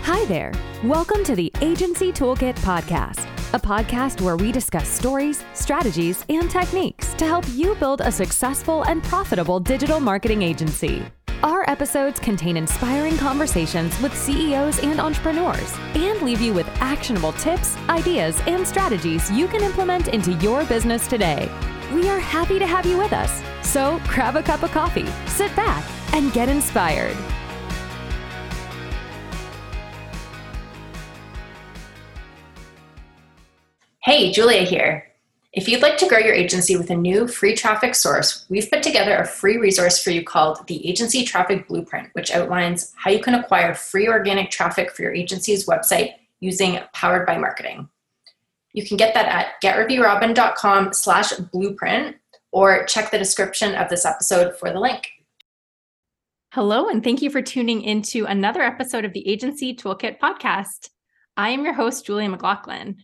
Hi there. Welcome to the Agency Toolkit Podcast, a podcast where we discuss stories, strategies, and techniques to help you build a successful and profitable digital marketing agency. Our episodes contain inspiring conversations with CEOs and entrepreneurs and leave you with actionable tips, ideas, and strategies you can implement into your business today. We are happy to have you with us. So grab a cup of coffee, sit back, and get inspired. Hey, Julia here. If you'd like to grow your agency with a new free traffic source, we've put together a free resource for you called the Agency Traffic Blueprint, which outlines how you can acquire free organic traffic for your agency's website using Powered by Marketing. You can get that at getrebbyrobin.com/blueprint or check the description of this episode for the link. Hello, and thank you for tuning into another episode of the Agency Toolkit Podcast. I am your host, Julia McLaughlin.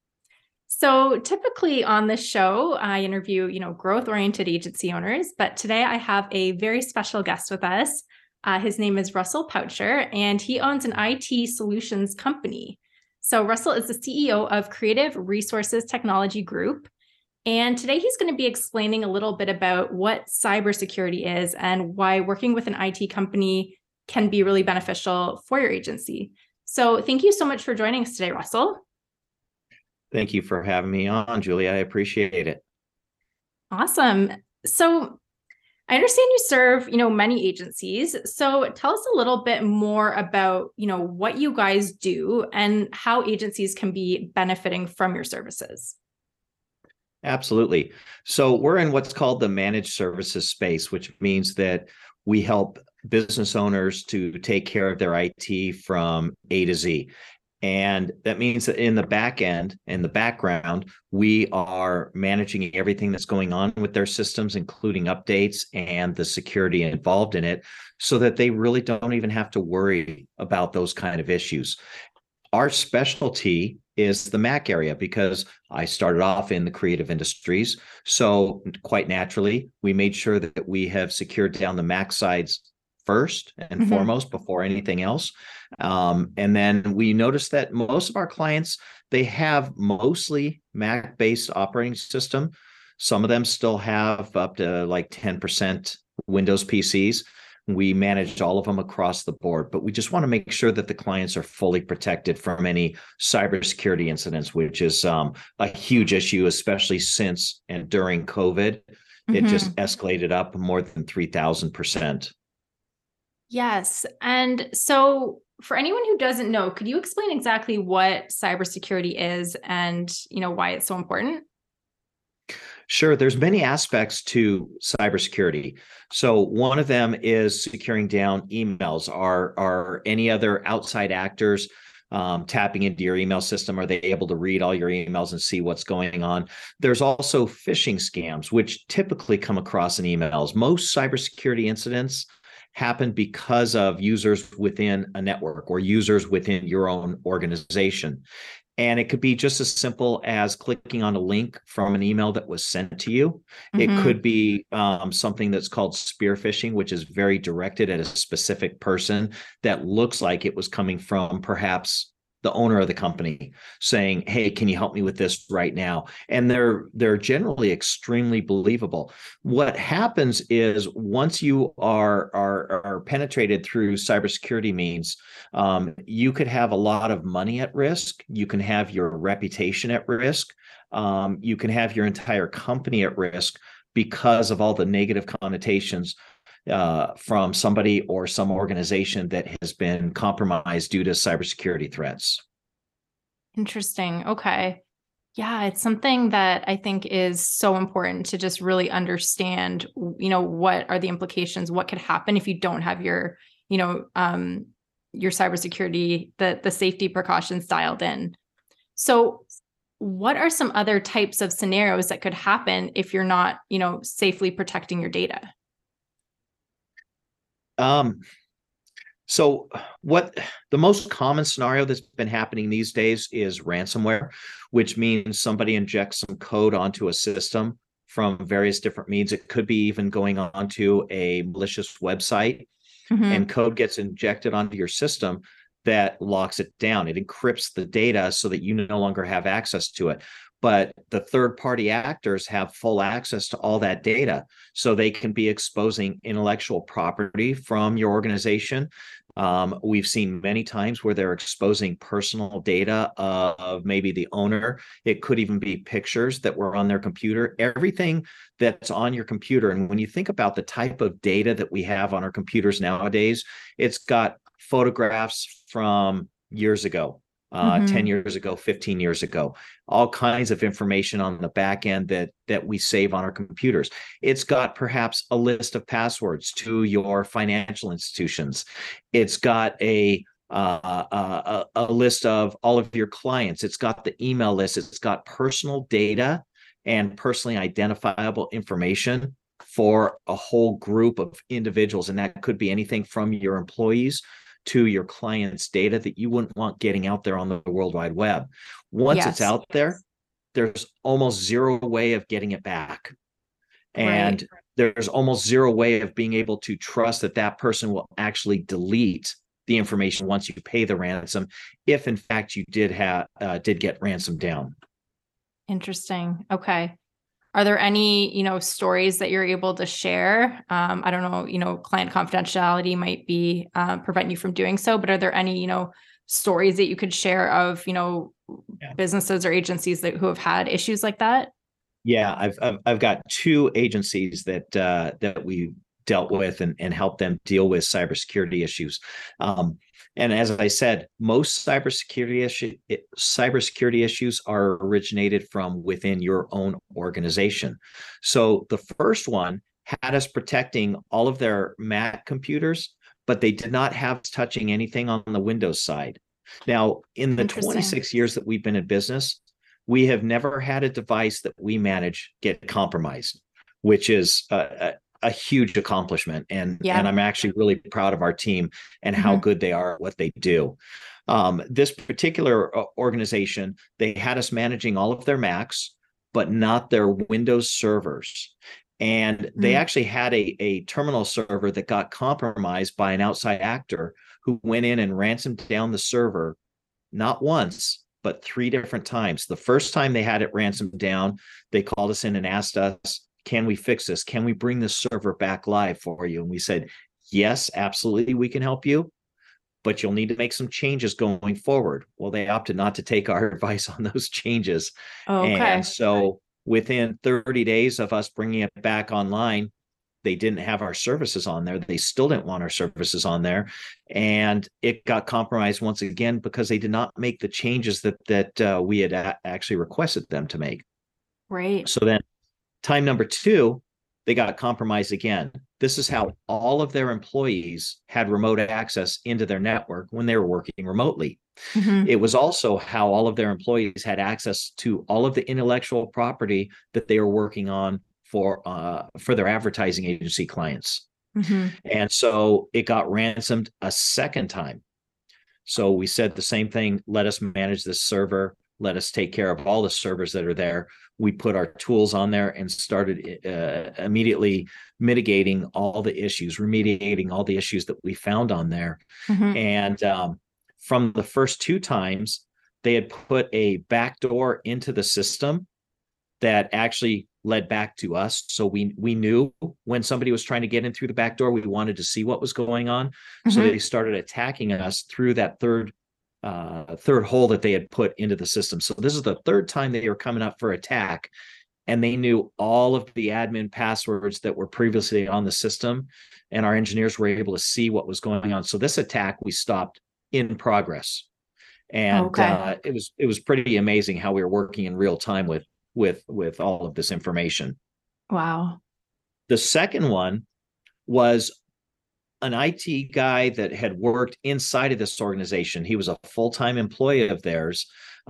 So typically on this show, I interview, growth-oriented agency owners, but today I have a very special guest with us. His name is Russell Poucher, and he owns an IT solutions company. So Russell is the CEO of Creative Resources Technology Group. And today he's going to be explaining a little bit about what cybersecurity is and why working with an IT company can be really beneficial for your agency. So thank you so much for joining us today, Russell. Thank you for having me on, Julia. I appreciate it. Awesome. So I understand you serve, many agencies. So tell us a little bit more about, what you guys do and how agencies can be benefiting from your services. Absolutely. So we're in what's called the managed services space, which means that we help business owners to take care of their IT from A to Z. And that means that in the back end, in the background, we are managing everything that's going on with their systems, including updates and the security involved in it, so that they really don't even have to worry about those kind of issues. Our specialty is the Mac area because I started off in the creative industries. So quite naturally, we made sure that we have secured down the Mac sides first and foremost before anything else. And then we noticed that most of our clients, they have mostly Mac-based operating system. Some of them still have up to like 10% Windows PCs. We managed all of them across the board, but we just want to make sure that the clients are fully protected from any cybersecurity incidents, which is a huge issue, especially since and during COVID. It just escalated up more than 3,000%. Yes. And so for anyone who doesn't know, could you explain exactly what cybersecurity is and, why it's so important? Sure. There's many aspects to cybersecurity. So one of them is securing down emails. Are any other outside actors tapping into your email system? Are they able to read all your emails and see what's going on? There's also phishing scams, which typically come across in emails. Most cybersecurity incidents happen because of users within a network or users within your own organization. And it could be just as simple as clicking on a link from an email that was sent to you. It could be something that's called spear phishing, which is very directed at a specific person that looks like it was coming from perhaps the owner of the company saying, hey, can you help me with this right now? And they're generally extremely believable. What happens is once you are penetrated through cybersecurity means, you could have a lot of money at risk. You can have your reputation at risk. You can have your entire company at risk because of all the negative connotations from somebody or some organization that has been compromised due to cybersecurity threats. Interesting. Okay. Yeah, it's something that I think is so important to just really understand, what are the implications, what could happen if you don't have your cybersecurity, the safety precautions dialed in. So what are some other types of scenarios that could happen if you're not, safely protecting your data? So what the most common scenario that's been happening these days is ransomware, which means somebody injects some code onto a system from various different means. It could be even going onto a malicious website and code gets injected onto your system that locks it down. It encrypts the data so that you no longer have access to it. But the third-party actors have full access to all that data, so they can be exposing intellectual property from your organization. We've seen many times where they're exposing personal data of maybe the owner. It could even be pictures that were on their computer, everything that's on your computer. And when you think about the type of data that we have on our computers nowadays, it's got photographs from years ago, 10 years ago, 15 years ago, all kinds of information on the back end that we save on our computers. It's got perhaps a list of passwords to your financial institutions. It's got a list of all of your clients. It's got the email list. It's got personal data and personally identifiable information for a whole group of individuals. And that could be anything from your employees to your clients' data that you wouldn't want getting out there on the World Wide Web. Once it's out there, there's almost zero way of getting it back. And there's almost zero way of being able to trust that that person will actually delete the information once you pay the ransom, if in fact you did get ransomed down. Interesting. Okay. Are there any, stories that you're able to share? I don't know, client confidentiality might be prevent you from doing so, but are there any, stories that you could share of, businesses or agencies who have had issues like that? Yeah, I've got two agencies that we dealt with and helped them deal with cybersecurity issues. And as I said, most cybersecurity issues are originated from within your own organization. So the first one had us protecting all of their Mac computers, but they did not have us touching anything on the Windows side. Now, in the 26 years that we've been in business, we have never had a device that we manage get compromised, which is a huge accomplishment. And I'm actually really proud of our team and how good they are at what they do. This particular organization, they had us managing all of their Macs, but not their Windows servers. And they actually had a terminal server that got compromised by an outside actor who went in and ransomed down the server, not once, but 3 different times. The first time they had it ransomed down, they called us in and asked us, can we fix this? Can we bring the server back live for you? And we said, yes, absolutely, we can help you, but you'll need to make some changes going forward. Well, they opted not to take our advice on those changes. Okay. And so within 30 days of us bringing it back online, they didn't have our services on there. They still didn't want our services on there. And it got compromised once again because they did not make the changes that we had actually requested them to make. Right. So then time number 2, they got compromised again. This is how all of their employees had remote access into their network when they were working remotely. It was also how all of their employees had access to all of the intellectual property that they were working on for their advertising agency clients. And so it got ransomed a second time. So we said the same thing, let us manage this server. Let us take care of all the servers that are there. We put our tools on there and started immediately mitigating all the issues, remediating all the issues that we found on there. And from the first 2 times, they had put a backdoor into the system that actually led back to us. So we knew when somebody was trying to get in through the back door, we wanted to see what was going on. So they started attacking us through that third hole that they had put into the system. So this is the 3rd time they were coming up for attack, and they knew all of the admin passwords that were previously on the system, and our engineers were able to see what was going on. So this attack we stopped in progress, and it was pretty amazing how we were working in real time with all of this information. Wow. The second one was an IT guy that had worked inside of this organization. He was a full-time employee of theirs.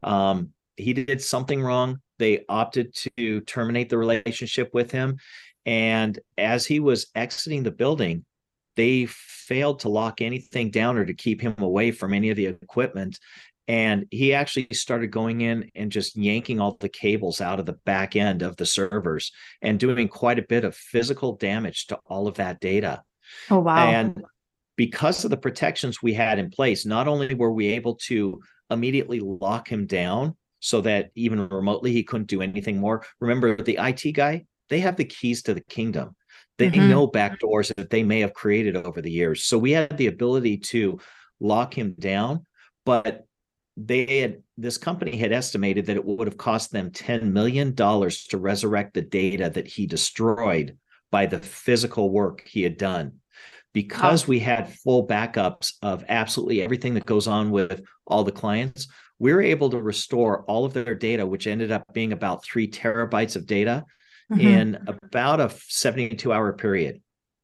He did something wrong. They opted to terminate the relationship with him. And as he was exiting the building, they failed to lock anything down or to keep him away from any of the equipment. And he actually started going in and just yanking all the cables out of the back end of the servers and doing quite a bit of physical damage to all of that data. Oh, wow. And because of the protections we had in place, not only were we able to immediately lock him down so that even remotely he couldn't do anything more. Remember, the IT guy, they have the keys to the kingdom. They know backdoors that they may have created over the years. So we had the ability to lock him down, but this company had estimated that it would have cost them $10 million to resurrect the data that he destroyed by the physical work he had done. Because we had full backups of absolutely everything that goes on with all the clients, we were able to restore all of their data, which ended up being about 3 terabytes of data in about a 72-hour period.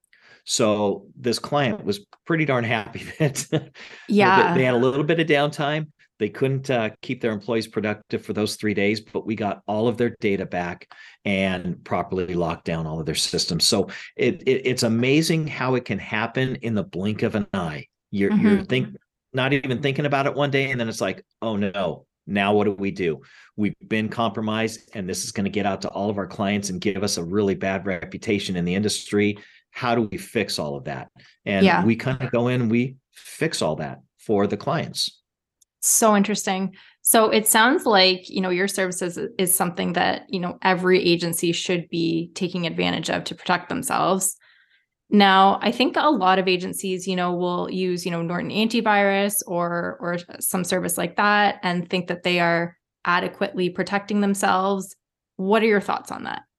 So this client was pretty darn happy that they had a little bit of downtime. They couldn't keep their employees productive for those 3 days, but we got all of their data back and properly locked down all of their systems. So it's amazing how it can happen in the blink of an eye. You're not even thinking about it one day, and then it's like, oh no, now what do? We've been compromised, and this is going to get out to all of our clients and give us a really bad reputation in the industry. How do we fix all of that? And we kind of go in and we fix all that for the clients. So interesting. So it sounds like, your services is something that, every agency should be taking advantage of to protect themselves. Now, I think a lot of agencies, will use, Norton antivirus or some service like that and think that they are adequately protecting themselves. What are your thoughts on that?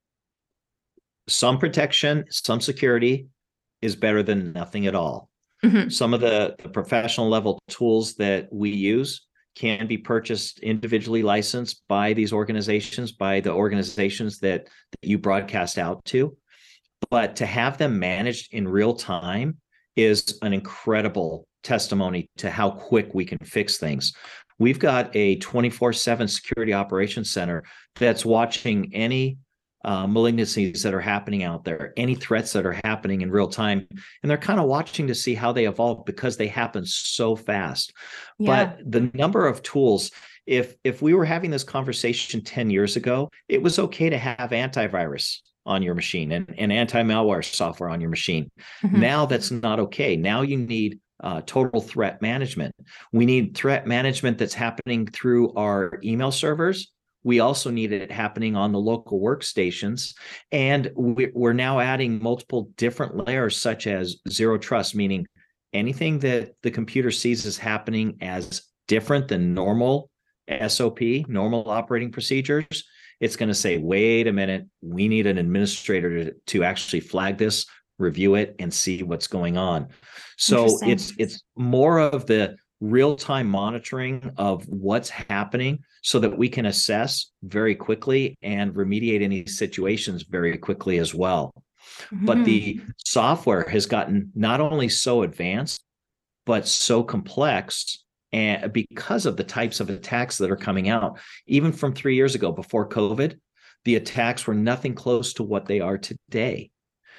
Some protection, some security is better than nothing at all. Some of the professional level tools that we use can be purchased individually licensed by these organizations, by the organizations that you broadcast out to. But to have them managed in real time is an incredible testimony to how quick we can fix things. We've got a 24/7 security operations center that's watching any malignancies that are happening out there, any threats that are happening in real time. And they're kind of watching to see how they evolve because they happen so fast. But the number of tools, if we were having this conversation 10 years ago, it was okay to have antivirus on your machine and anti-malware software on your machine. Now that's not okay. Now you need total threat management. We need threat management that's happening through our email servers. We also need it happening on the local workstations. And we're now adding multiple different layers, such as zero trust, meaning anything that the computer sees as happening as different than normal SOP, normal operating procedures, it's going to say, wait a minute, we need an administrator to actually flag this, review it, and see what's going on. So it's more of the real-time monitoring of what's happening so that we can assess very quickly and remediate any situations very quickly as well. But the software has gotten not only so advanced, but so complex, and because of the types of attacks that are coming out. Even from 3 years ago, before COVID, the attacks were nothing close to what they are today.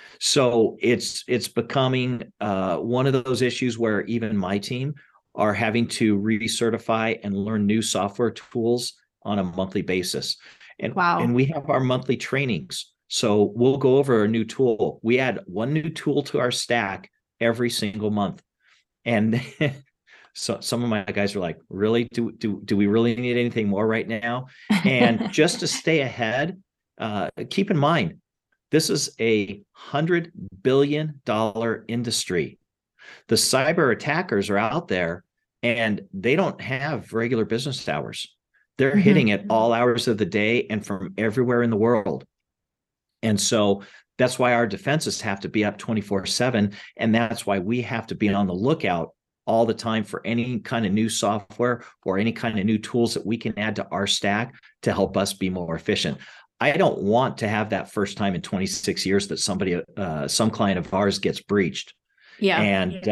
So it's becoming one of those issues where even my team are having to recertify and learn new software tools on a monthly basis. And we have our monthly trainings. So we'll go over a new tool. We add one new tool to our stack every single month. And so some of my guys are like, really? Do we really need anything more right now? And just to stay ahead, keep in mind, this is a $100 billion industry. The cyber attackers are out there and they don't have regular business hours. They're hitting at all hours of the day and from everywhere in the world. And so that's why our defenses have to be up 24/7. And that's why we have to be on the lookout all the time for any kind of new software or any kind of new tools that we can add to our stack to help us be more efficient. I don't want to have that first time in 26 years that some client of ours gets breached. I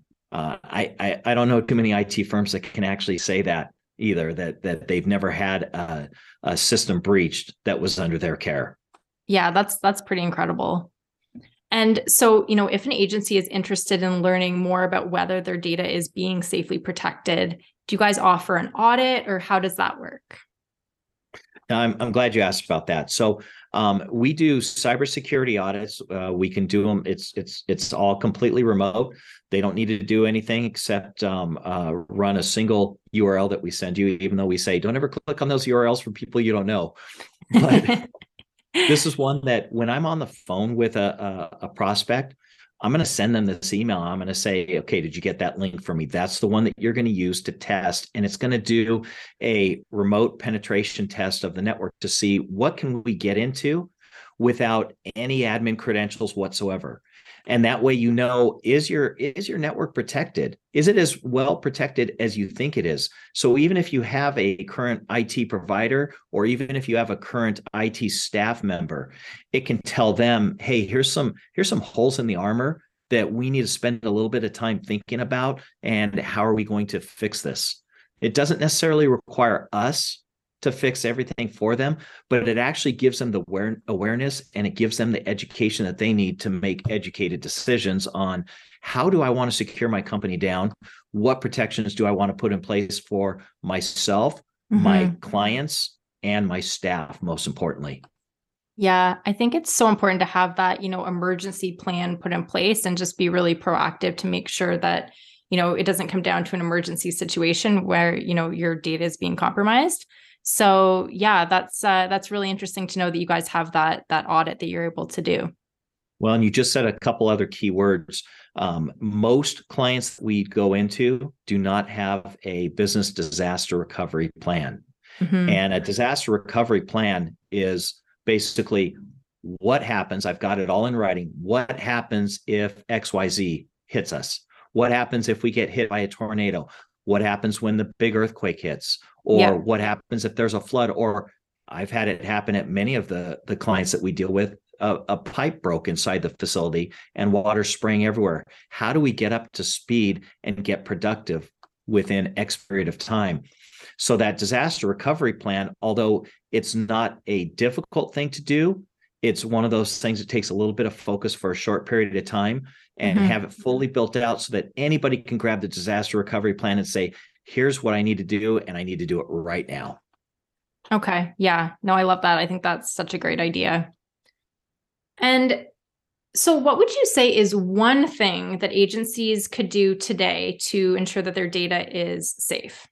don't know too many IT firms that can actually say that either, that they've never had a system breached that was under their care. Yeah, that's pretty incredible. And so, if an agency is interested in learning more about whether their data is being safely protected, do you guys offer an audit or how does that work? I'm glad you asked about that. So we do cybersecurity audits. We can do them. It's all completely remote. They don't need to do anything except run a single URL that we send you, even though we say don't ever click on those URLs for people you don't know. But this is one that when I'm on the phone with a prospect, I'm going to send them this email. I'm going to say, okay, did you get that link for me? That's the one that you're going to use to test. And it's going to do a remote penetration test of the network to see what can we get into without any admin credentials whatsoever. And that way, you know, is your network protected? Is it as well protected as you think it is? So even if you have a current IT provider, or even if you have a current IT staff member, it can tell them, hey, here's some holes in the armor that we need to spend a little bit of time thinking about, and how are we going to fix this? It doesn't necessarily require us to fix everything for them, but it actually gives them the awareness, and it gives them the education that they need to make educated decisions on how do I want to secure my company down? What protections do I want to put in place for myself, my clients, and my staff, most importantly? Yeah, I think it's so important to have that, emergency plan put in place and just be really proactive to make sure that, it doesn't come down to an emergency situation where, your data is being compromised. So yeah, that's really interesting to know that you guys have that audit that you're able to do. Well, and you just said a couple other key words. Most clients that we go into do not have a business disaster recovery plan. And a disaster recovery plan is basically what happens. I've got it all in writing. What happens if XYZ hits us? What happens if we get hit by a tornado? What happens when the big earthquake hits? Or what happens if there's a flood? Or I've had it happen at many of the clients that we deal with. A pipe broke inside the facility and water spraying everywhere. How do we get up to speed and get productive within X period of time? So that disaster recovery plan, although it's not a difficult thing to do, it's one of those things that takes a little bit of focus for a short period of time, and have it fully built out so that anybody can grab the disaster recovery plan and say, here's what I need to do, and I need to do it right now. Okay. Yeah. No, I love that. I think that's such a great idea. And so what would you say is one thing that agencies could do today to ensure that their data is safe?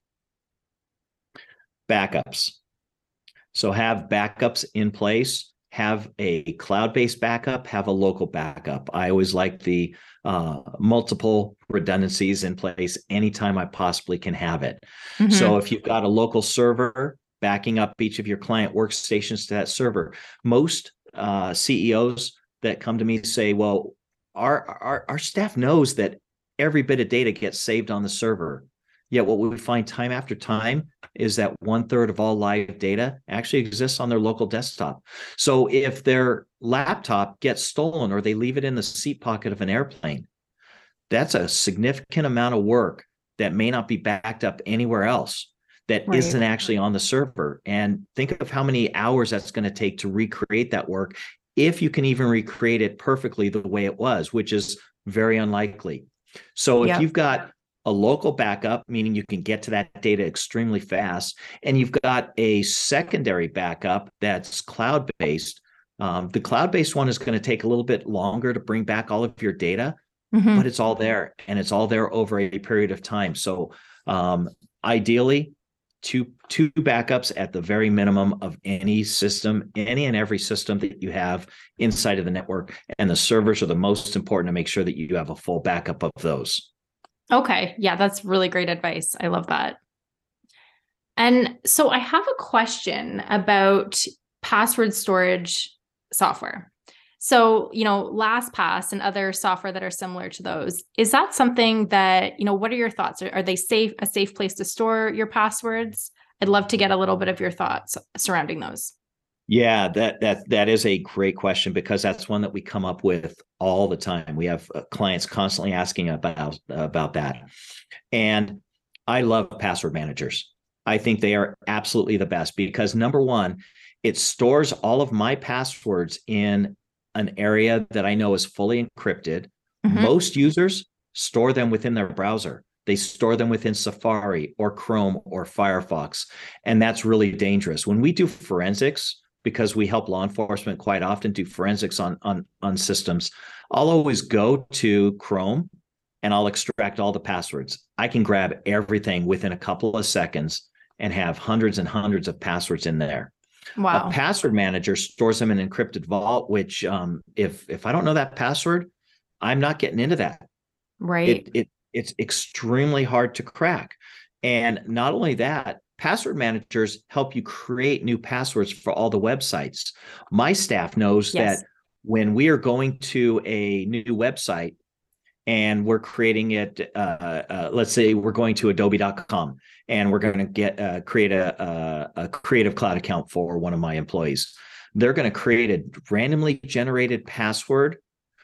Backups. So have backups in place, have a cloud-based backup, have a local backup. I always like the multiple redundancies in place anytime I possibly can have it. So if you've got a local server, backing up each of your client workstations to that server. Most CEOs that come to me say, well, our staff knows that every bit of data gets saved on the server. Yet what we find time after time is that 1/3 of all live data actually exists on their local desktop. So if their laptop gets stolen or they leave it in the seat pocket of an airplane, that's a significant amount of work that may not be backed up anywhere else, that isn't actually on the server. And think of how many hours that's going to take to recreate that work, if you can even recreate it perfectly the way it was, which is very unlikely. So if you've got a local backup, meaning you can get to that data extremely fast, and you've got a secondary backup that's cloud-based, the cloud-based one is going to take a little bit longer to bring back all of your data, but it's all there, and it's all there over a period of time. So ideally, two backups at the very minimum of any system, any and every system that you have inside of the network, and the servers are the most important to make sure that you have a full backup of those. Okay. Yeah, that's really great advice. I love that. And so I have a question about password storage software. So, LastPass and other software that are similar to those, is that something that, what are your thoughts? Are they a safe place to store your passwords? I'd love to get a little bit of your thoughts surrounding those. Yeah, that is a great question, because that's one that we come up with all the time. We have clients constantly asking about that. And I love password managers. I think they are absolutely the best because, number one, it stores all of my passwords in an area that I know is fully encrypted. Most users store them within their browser. They store them within Safari or Chrome or Firefox, and that's really dangerous. When we do forensics, because we help law enforcement quite often do forensics on systems, I'll always go to Chrome and I'll extract all the passwords. I can grab everything within a couple of seconds and have hundreds and hundreds of passwords in there. Wow. A password manager stores them in an encrypted vault, which if I don't know that password, I'm not getting into that. Right. It's extremely hard to crack. And not only that, password managers help you create new passwords for all the websites. My staff knows that when we are going to a new website and we're creating it, let's say we're going to adobe.com and we're going to create a Creative Cloud account for one of my employees. They're going to create a randomly generated password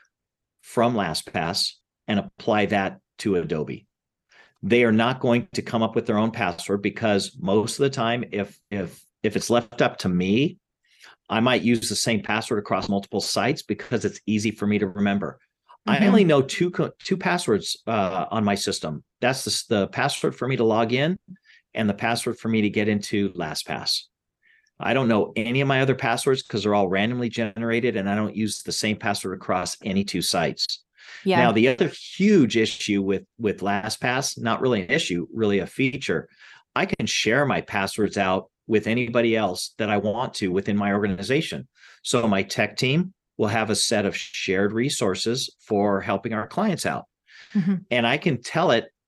from LastPass and apply that to Adobe. They are not going to come up with their own password, because most of the time, if it's left up to me, I might use the same password across multiple sites because it's easy for me to remember. I only know two passwords on my system. That's the password for me to log in and the password for me to get into LastPass. I don't know any of my other passwords because they're all randomly generated, and I don't use the same password across any two sites. Yeah. Now, the other huge issue with LastPass, not really an issue, really a feature, I can share my passwords out with anybody else that I want to within my organization. So my tech team will have a set of shared resources for helping our clients out. And I can tell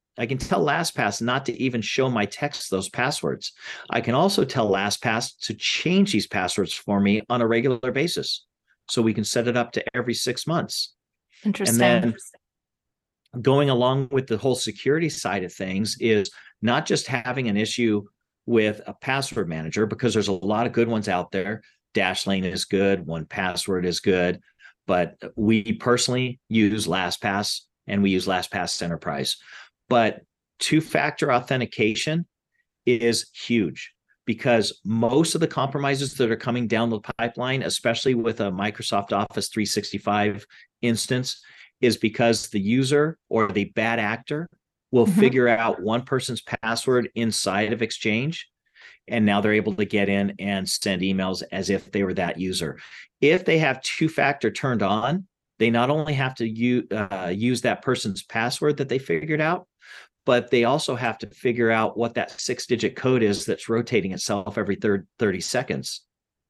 LastPass not to even show my techs those passwords. I can also tell LastPass to change these passwords for me on a regular basis. So we can set it up to every 6 months. Interesting. And then going along with the whole security side of things is not just having an issue with a password manager, because there's a lot of good ones out there. Dashlane is good, 1Password is good, but we personally use LastPass and we use LastPass Enterprise. But two-factor authentication is huge, because most of the compromises that are coming down the pipeline, especially with a Microsoft Office 365 instance, is because the user or the bad actor will figure out one person's password inside of Exchange, and now they're able to get in and send emails as if they were that user. If they have two-factor turned on, they not only have to use that person's password that they figured out, but they also have to figure out what that 6-digit code is that's rotating itself every 30 seconds.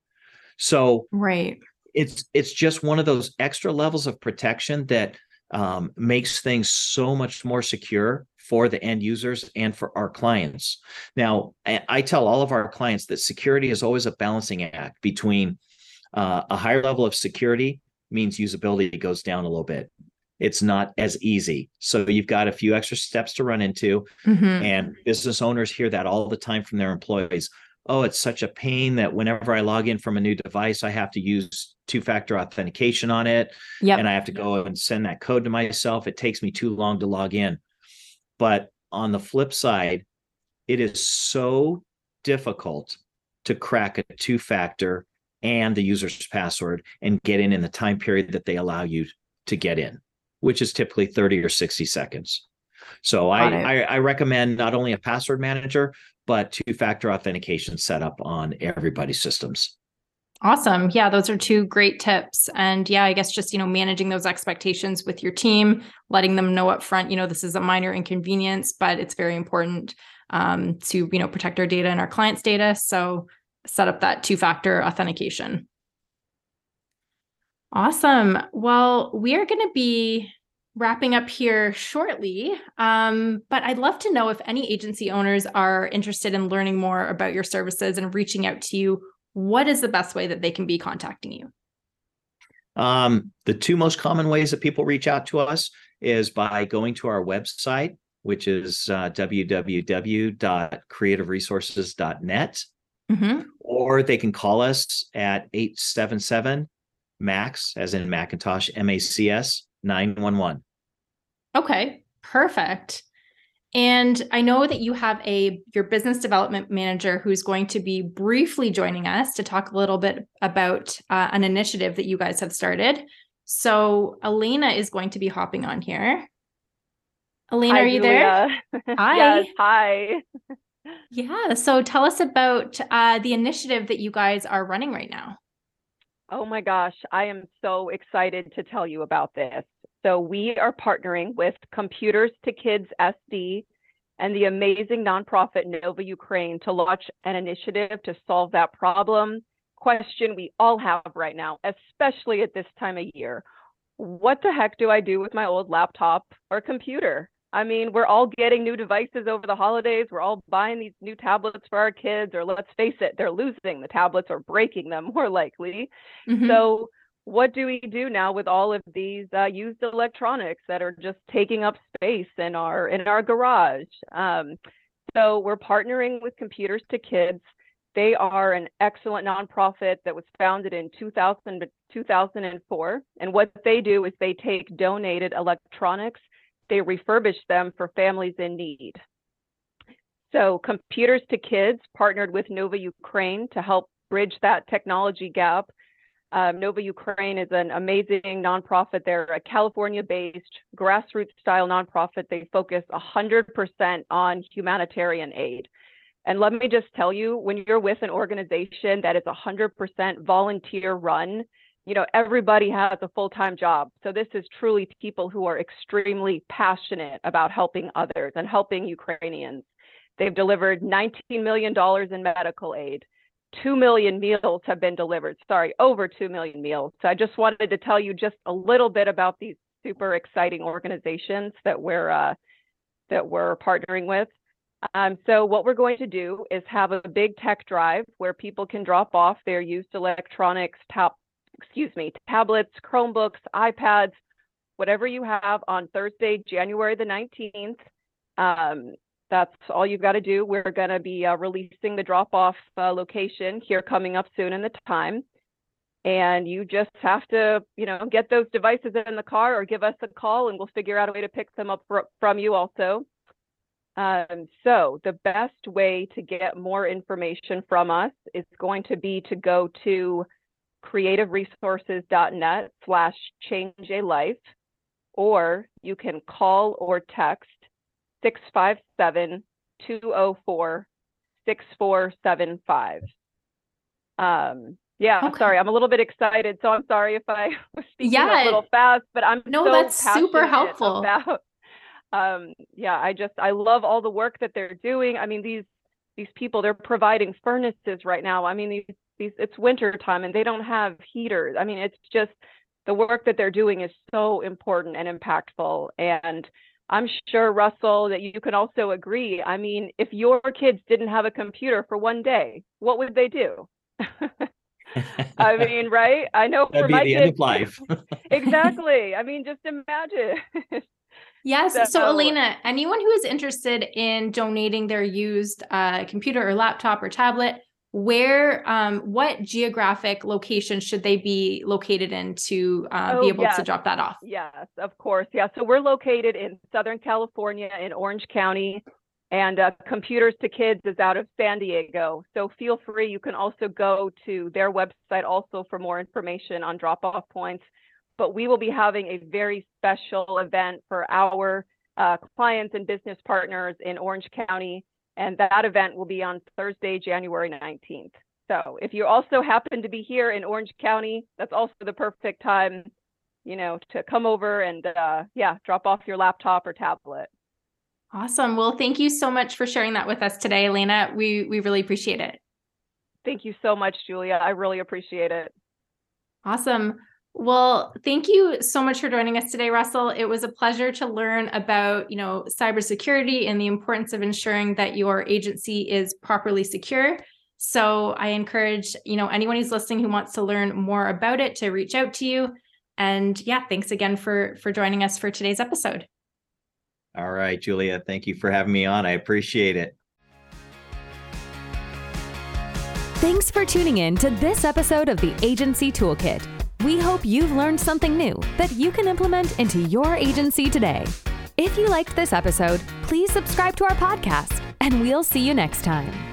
So it's just one of those extra levels of protection that makes things so much more secure for the end users and for our clients. Now, I tell all of our clients that security is always a balancing act between a higher level of security means usability goes down a little bit. It's not as easy. So you've got a few extra steps to run into. And business owners hear that all the time from their employees. Oh, it's such a pain that whenever I log in from a new device, I have to use two-factor authentication on it. And I have to go and send that code to myself. It takes me too long to log in. But on the flip side, it is so difficult to crack a two-factor and the user's password and get in the time period that they allow you to get in, which is typically 30 or 60 seconds. So I recommend not only a password manager, but two-factor authentication set up on everybody's systems. Awesome. Yeah, those are two great tips. And yeah, I guess just, managing those expectations with your team, letting them know up front, this is a minor inconvenience, but it's very important to, protect our data and our clients' data. So set up that two-factor authentication. Awesome. Well, we are going to be wrapping up here shortly, but I'd love to know if any agency owners are interested in learning more about your services and reaching out to you. What is the best way that they can be contacting you? The two most common ways that people reach out to us is by going to our website, which is www.creativeresources.net, or they can call us at 877-MACS, as in Macintosh, MACS 911. Okay, perfect. And I know that you have your business development manager who's going to be briefly joining us to talk a little bit about an initiative that you guys have started. So Elena is going to be hopping on here. Alina, Hi, are you there? Julia. Hi. Yes, hi. Yeah. So tell us about the initiative that you guys are running right now. Oh my gosh, I am so excited to tell you about this. So we are partnering with Computers to Kids SD and the amazing nonprofit Nova Ukraine to launch an initiative to solve that question we all have right now, especially at this time of year. What the heck do I do with my old laptop or computer? I mean, we're all getting new devices over the holidays. We're all buying these new tablets for our kids, or let's face it, they're losing the tablets or breaking them more likely. Mhm. So what do we do now with all of these used electronics that are just taking up space in our garage? So we're partnering with Computers to Kids. They are an excellent nonprofit that was founded in 2004. And what they do is they take donated electronics, they refurbish them for families in need. So Computers to Kids partnered with Nova Ukraine to help bridge that technology gap. Nova Ukraine is an amazing nonprofit. They're a California-based grassroots-style nonprofit. They focus 100% on humanitarian aid. And let me just tell you, when you're with an organization that is 100% volunteer run, you know, everybody has a full-time job. So this is truly people who are extremely passionate about helping others and helping Ukrainians. They've delivered $19 million in medical aid. 2 million meals have been delivered. Over 2 million meals. So I just wanted to tell you just a little bit about these super exciting organizations that we're partnering with. So what we're going to do is have a big tech drive where people can drop off their used electronics, tablets, Chromebooks, iPads, whatever you have on Thursday, January the 19th. That's all you've got to do. We're going to be releasing the drop-off location here coming up soon in the time. And you just have to, get those devices in the car or give us a call and we'll figure out a way to pick them up from you also. So the best way to get more information from us is going to be to go to creativeresources.net/changealife, or you can call or text 657-204-6475. Okay. Sorry, I'm a little bit excited, so I'm sorry if I was speaking a little fast, but I'm that's super helpful. About, I love all the work that they're doing. I mean, these people, they're providing furnaces right now. I mean, it's winter time and they don't have heaters. I mean, it's just the work that they're doing is so important and impactful. And I'm sure, Russell, that you can also agree. I mean, if your kids didn't have a computer for one day, what would they do? I mean, right? I know That'd for be my the kids. end of life. Exactly. I mean, just imagine. Yes. So Alina, anyone who is interested in donating their used computer or laptop or tablet, what geographic location should they be located in to be able to drop that off? Yes, of course. Yeah. So we're located in Southern California in Orange County, and Computers to Kids is out of San Diego. So feel free. You can also go to their website also for more information on drop-off points. But we will be having a very special event for our clients and business partners in Orange County. And that event will be on Thursday, January 19th. So if you also happen to be here in Orange County, that's also the perfect time, to come over and drop off your laptop or tablet. Awesome. Well, thank you so much for sharing that with us today, Alina. We really appreciate it. Thank you so much, Julia. I really appreciate it. Awesome. Well, thank you so much for joining us today, Russell. It was a pleasure to learn about, cybersecurity and the importance of ensuring that your agency is properly secure. So I encourage, anyone who's listening who wants to learn more about it to reach out to you. And thanks again for joining us for today's episode. All right, Julia, thank you for having me on. I appreciate it. Thanks for tuning in to this episode of the Agency Toolkit. We hope you've learned something new that you can implement into your agency today. If you liked this episode, please subscribe to our podcast, and we'll see you next time.